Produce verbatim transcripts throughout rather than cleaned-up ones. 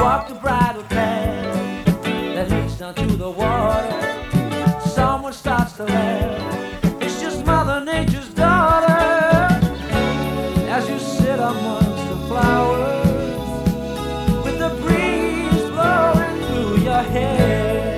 walk the bridle path that leads down to the water. Someone starts to laugh. It's just Mother Nature's daughter. As you sit amongst the flowers, with the breeze blowing through your hair,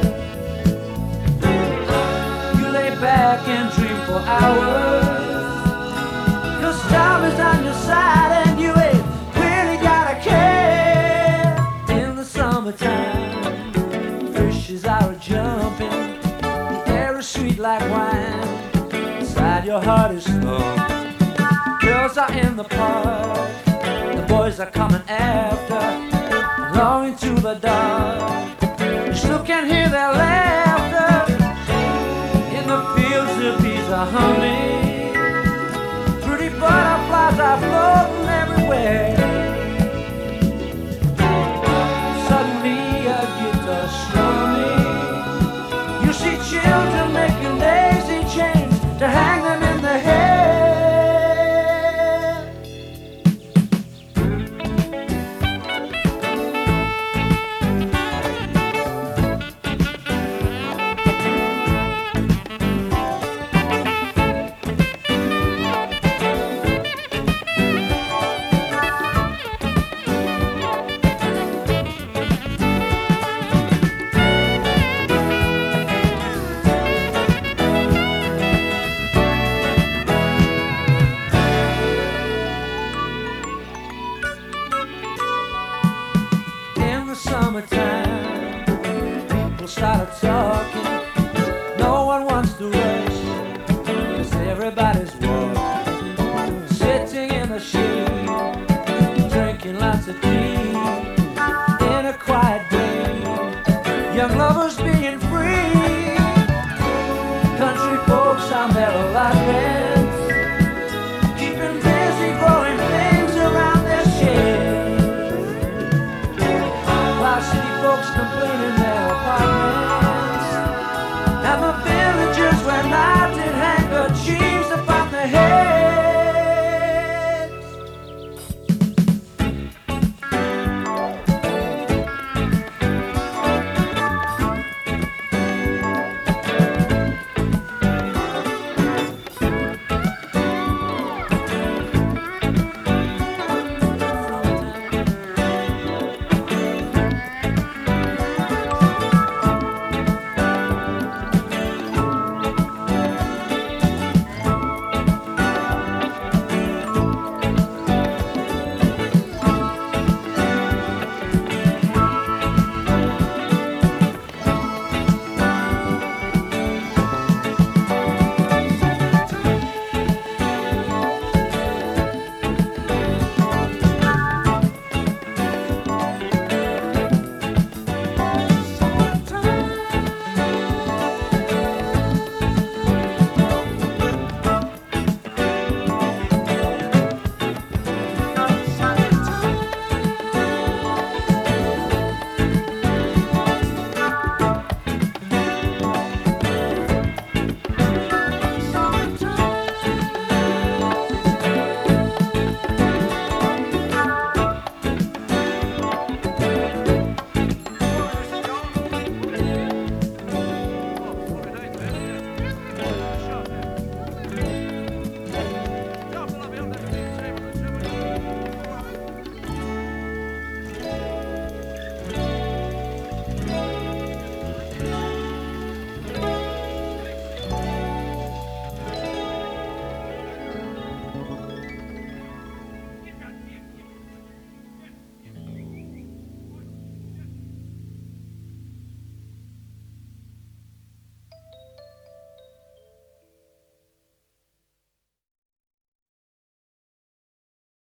you lay back and dream for hours, 'cause time is on your side and you ain't really gotta care. In the summertime, fishes are jumping, the air is sweet like wine, inside your heart is slow. Girls are in the park, the boys are coming after, longing to the dark. You still can hear their laughter. In the fields the bees are humming, pretty butterflies are floating everywhere. Suddenly a guitar strumming, you see children making daisy chains to hang them in the hair. Summertime, people started talking. No one wants to rush, 'cause everybody's walking, sitting in the shade, drinking lots of tea, in a quiet day. Young lovers being free, country folks on their allotments, keeping busy growing things around their sheds. City folks